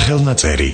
სახელნაწერი.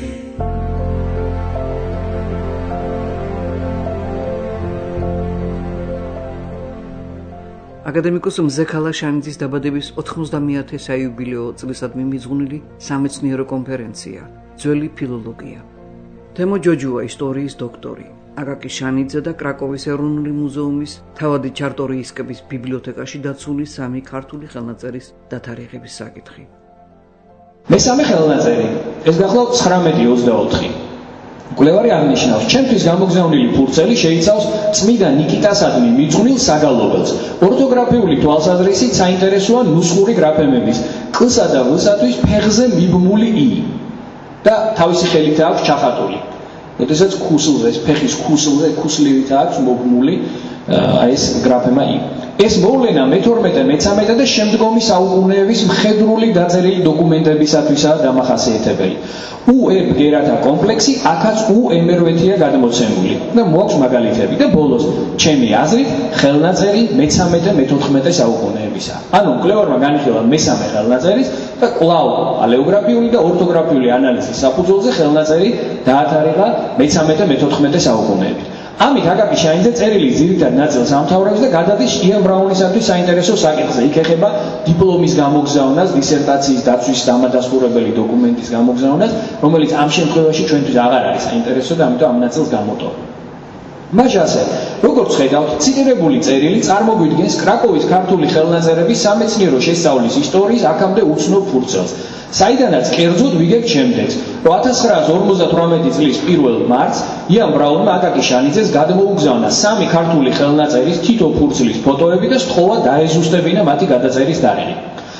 აკადემიკოს მზექალა შანიძის დაბადების 90-ე საიუბილეო წლისადმი მიძღვნილი სამეცნიერო კონფერენცია ძველი ფილოლოგია. თემო ჯოჯუა ისტორიის დოქტორი, აკაკი შანიძე და კრაკოვის ეროვნული მუზეუმის თავადი ჩარტორიისკების ბიბლიოთეკაში დაცული 3 ქართული ხელნაწერის დათარიღების საკითხი. მესამე ხელნაწერი, ეს გახლავთ 1924. მკვლევარი აღნიშნავს, ჩემთვის გამოგზავნილი ფურცელი შეიცავს წმიდა ნიკიტასადმი მიძღვნილ საგალობელს. ორთოგრაფიული თვალსაზრისით საინტერესოა ნუსხური გრაფემების ყ-სა და ვ-სათვის ფეხზე მიბმული ი და თავისი ხელით აქვს ჩახატული. როდესაც ქუსლზე, ფეხის ქუსლივით აქვს მობმული ეს გრაფემა ი. ეს მოვლენა მე-12-მე-13 და შემდგომი საუკუნეების მხედრული დაწერილი დოკუმენტებისათვისაა დამახასიათებელი. უე ბგერათა კომპლექსი აქაც უემერვეთია გადმოცემული და მოაქვს მაგალითები და ბოლოს ჩემი აზრით ხელნაწერი მე-13-მე-14 საუკუნეებისა. ანუ მკვლევარმა განიხილა მესამე ხელნაწერის და კვლავ პალეოგრაფიული და ორთოგრაფიული ანალიზის საფუძველზე ხელნაწერი დაათარიღა მე-13-მე-14 საუკუნეებით. ამით აკაკი შანიძე წერილის ძირითად ნაწილს ამთავრებს და გადადის იან ბრაუნისათვის საინტერესო საკითხზე. იქ ეხება დიპლომის გამოგზავნას, დისერტაციის დაცვის დამადასტურებელი დოკუმენტის გამოგზავნას, რომელიც ამ შემთხვევაში ჩვენთვის აღარ არის საინტერესო და ამიტომ ამ ნაწილს გამოტოვ. მაგასე, როგორც ხედავთ, ციტირებული წერილი წარმოგვიდგენს კრაკოვის ქართული ხელნაწერების სამეცნიერო შესწავლის ისტორიის აქამდე უცნობ ფურცელს. საიდანაც კერძოდ ვიგებთ შემდეგს, რომ 1958 წლის 1 მარტს იან ბრაუნმა აკაკი შანიძეს გადმოუგზავნა 3 ქართული ხელნაწერის თითო ფურცლის ფოტოები და სთხოვა დაეზუსტებინა მათი გადაწერის თარიღი.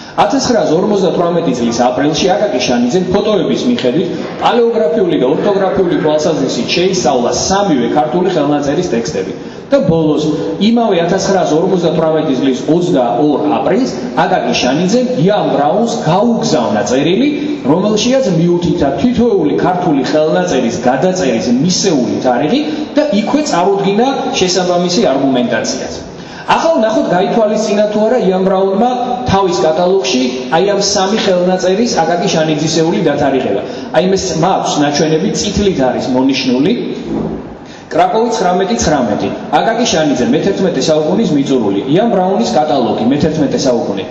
1958 წლის აპრილში აკაკი შანიძემ ფოტოების მიხედვით პალეოგრაფიული და ორთოგრაფიული თვალსაზრისით შეისწავლა 3-ვე ქართული ხელნაწერის ტექსტები. და ბოლოს იმავე 1958 წლის 22 აპრილს აკაკი შანიძემ იან ბრაუნს გაუგზავნა წერილი, რომელშიაც მიუთითა თითოეული ქართული ხელნაწერის გადაწერის მისეული თარიღი და იქვე წარუდგინა შესაბამისი არგუმენტაციაც. ახლა ნახოთ გაითვალისწინა თუ არა იან ბრაუნმა თავის კატალოგში აი ამ 3 ხელნაწერის აკაკი შანიძისეული დათარიღება. აი ეს მაქვს ნაჩვენები წითლით არის მონიშნული. კრაკოვი 1919, აკაკი შანიძე მე-11 საუკუნის მიწურული, იან ბრაუნის კატალოგი მე-11 საუკუნე.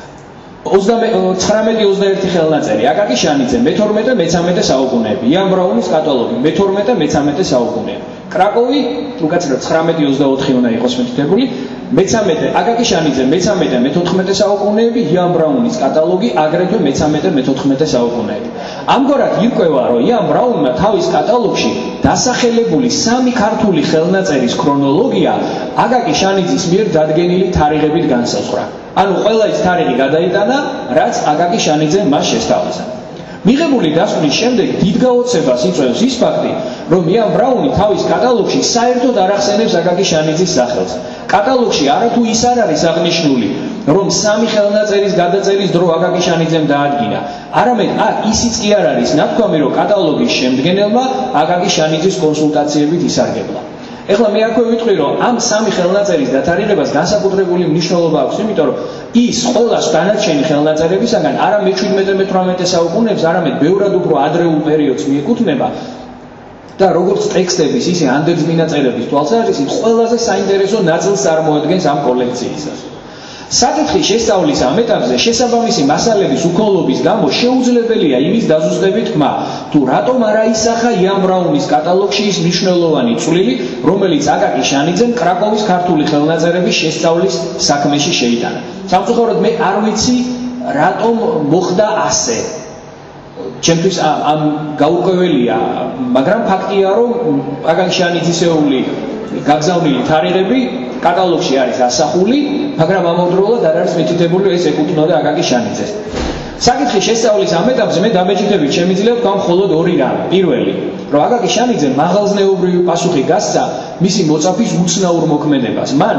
19-21 ხელნაწერი, აკაკი შანიძე მე-12-მე-13 საუკუნეები, იან ბრაუნის კატალოგი მე-12-მე-13 საუკუნეები. კრაკოვი, უკაცრავად 19-24 უნდა იყოს მითითებული, მე-13 აკაკი შანიძე მე-13-მე-14 საუკუნეები, იან ბრაუნის კატალოგი აგრეთვე მე-13-მე-14 საუკუნეები. ამგვარად ირკვევა, რომ იან ბრაუნმა თავის კატალოგში დასახელებული 3 ქართული ხელნაწერის ქრონოლოგია აკაკი შანიძის მიერ დადგენილი თარიღებით განსაზღვრა. ანუ ყველა ის თარიღი გადაიტანა, რაც აკაკი შანიძემ მას შესთავაზა. მიღებული დასკვნის შემდეგ დიდ გაოცებას იწვევს ის ფაქტი, რომ იან ბრაუნი თავის კატალოგში საერთოდ არ ახსენებს აკაკი შანიძის სახელს. კატალოგში არათუ ის არ არის აღნიშნული, რომ 3 ხელნაწერის გადაწერის დრო აკაკი შანიძემ დაადგინა, არამედ აქ ისიც კი არ არის ნათქვამი, რომ კატალოგის შემდგენელმა აკაკი შანიძის კონსულტაციებით ისარგებლა. ეხლა მე აქვე ვიტყვი, რომ ამ 3 ხელნაწერის დათარიღებას განსაკუთრებული მნიშვნელობა აქვს, იმიტომ რომ ის ყველა დანარჩენი ხელნაწერებისაგან არა მე-17-მე-18 საუკუნეებს, არამედ ბევრად უფრო ადრეულ პერიოდს მიეკუთვნება და როგორც ტექსტების, ისე ანდერძმინაწერების თვალსაზრისით ყველაზე საინტერესო ნაწილს წარმოადგენს ამ კოლექციისას. საკითხის შესწავლის ამ ეტაპზე შესაბამისი მასალების უქონლობის გამო შეუძლებელია იმის დაზუსტებით თქმა, თუ რატომ არ აისახა იან ბრაუნის კატალოგში ის მნიშვნელოვანი წვლილი, რომელიც აკაკი შანიძემ კრაკოვის ქართული ხელნაწერების შესწავლის საქმეში შეიტანა. სამწუხაროდ მე არ ვიცი, რატომ მოხდა ასე. ჩემთვის ამ გაურკვეველია, მაგრამ ფაქტია, რომ აკაკი შანიძისეული გაგზავნილი თარიღები კატალოგში არის ასახული, მაგრამ ამავდროულად არ არის მითითებული, ეს ეკუთვნოდა აკაკი შანიძეს. საკითხის შესწავლის ამ ეტაპზე მე დამეჯითებით შემიძლია ვთქვა მხოლოდ 2 რამ. პირველი, რომ აკაკი შანიძე მაღალზნეობრივი პასუხი გასცა მისი მოწაფის უცნაურ მოქმედებას. მან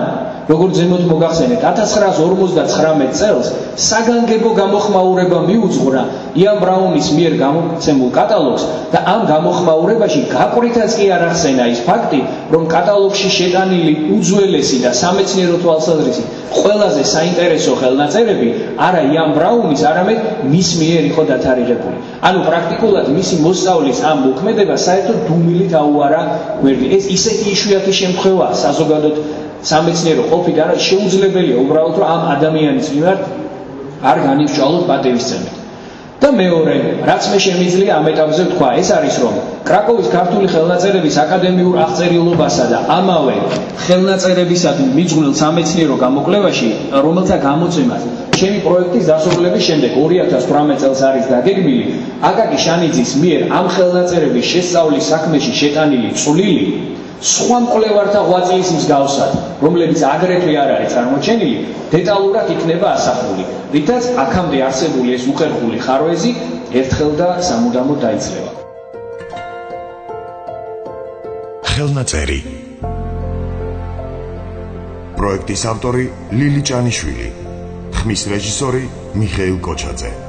როგორც ზემოთ მოგახსენეთ 1959 წელს საგანგებო გამოხმაურება მიუძღვრა იან ბრაუნის მიერ გამოცემულ კატალოგს და ამ გამოხმაურებაში გაყვრითაც კი არ ახსენა ის ფაქტი, რომ კატალოგში შეტანილი უძველესი და სამეცნიერო თვალსაზრისით ყველაზე საინტერესო ხელნაწერები არა იან ბრაუნის, არამედ მის მიერ იყო დათარიღებული. ანუ პრაქტიკულად მისი მოსწავლის ამ მოქმედებას საერთოდ დუმილით აუარა გვერდი. ეს ისეთი იშვიათი შემთხვევაა საზოგადოდ სამეცნიერო ყოფით, არა შეუძლებელია უბრალოდ რომ ამ ადამიანის მიმართ არ განივსჯვალოთ პატივისცემით. და მეორე, რაც მე შემიძლია ამ ეტაპზე ვთქვა, ეს არის რომ კრაკოვის ქართული ხელნაწერების აკადემიურ აღწერილობასა და ამავე ხელნაწერებისადმი მიძღვნილ სამეცნიერო გამოკვლევაში, რომელთა გამოცემას ჩემი პროექტის დასრულების შემდეგ 2018 წელს არის დაგეგმილი, აკაკი შანიძის მიერ ამ ხელნაწერების შესწავლის საქმეში შეტანილი წვლილი სხვა მკვლევართა ღვაწლის მსგავსად, რომლებიც აგრეთვე არ არის წარმოჩენილი, დეტალურად იქნება ასახული, რითაც აქამდე არსებული ეს უხერხული ხარვეზი ერთხელ და სამუდამოდ დაიცლება. ხელნაწერი. პროექტის ავტორი ლილი ჭანიშვილი, ხმის რეჟისორი მიხეილ კოჩაძე.